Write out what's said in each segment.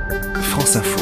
France Info.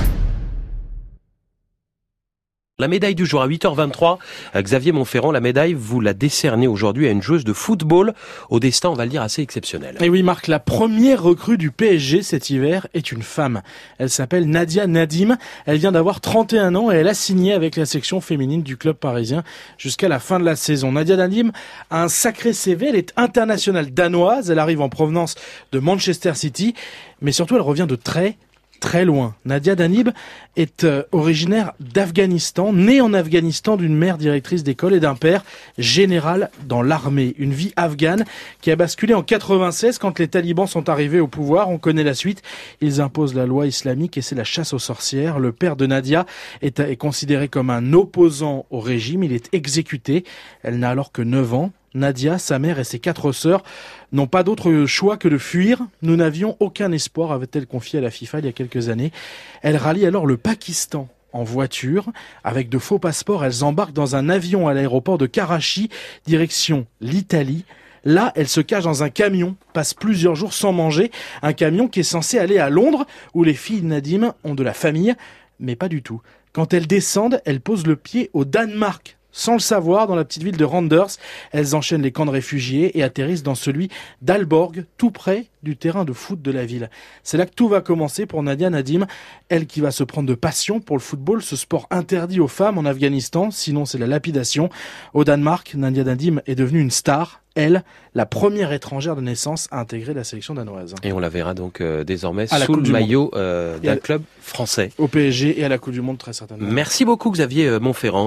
La médaille du jour à 8h23, Xavier Monferrand, la médaille, vous la décernez aujourd'hui à une joueuse de football au destin, on va le dire, assez exceptionnel. Et oui Marc, la première recrue du PSG cet hiver est une femme. Elle s'appelle Nadia Nadim, elle vient d'avoir 31 ans et elle a signé avec la section féminine du club parisien jusqu'à la fin de la saison. Nadia Nadim a un sacré CV, elle est internationale danoise, elle arrive en provenance de Manchester City, mais surtout elle revient de très loin. Nadia Nadim est originaire d'Afghanistan, née en Afghanistan d'une mère directrice d'école et d'un père général dans l'armée. Une vie afghane qui a basculé en 96 quand les talibans sont arrivés au pouvoir. On connaît la suite. Ils imposent la loi islamique et c'est la chasse aux sorcières. Le père de Nadia est considéré comme un opposant au régime. Il est exécuté. Elle n'a alors que 9 ans. Nadia, sa mère et ses 4 sœurs n'ont pas d'autre choix que de fuir. Nous n'avions aucun espoir, avait-elle confié à la FIFA il y a quelques années. Elle rallie alors le Pakistan en voiture. Avec de faux passeports, elles embarquent dans un avion à l'aéroport de Karachi, direction l'Italie. Là, elle se cache dans un camion, passe plusieurs jours sans manger. Un camion qui est censé aller à Londres, où les filles de Nadim ont de la famille, mais pas du tout. Quand elles descendent, elles posent le pied au Danemark. Sans le savoir, dans la petite ville de Randers, elles enchaînent les camps de réfugiés et atterrissent dans celui d'Aalborg, tout près du terrain de foot de la ville. C'est là que tout va commencer pour Nadia Nadim, elle qui va se prendre de passion pour le football, ce sport interdit aux femmes en Afghanistan, sinon c'est la lapidation. Au Danemark, Nadia Nadim est devenue une star. Elle, la première étrangère de naissance à intégrer la sélection danoise. Et on la verra donc désormais à sous le maillot d'un club français. Au PSG et à la Coupe du Monde très certainement. Merci beaucoup Xavier Monferrand.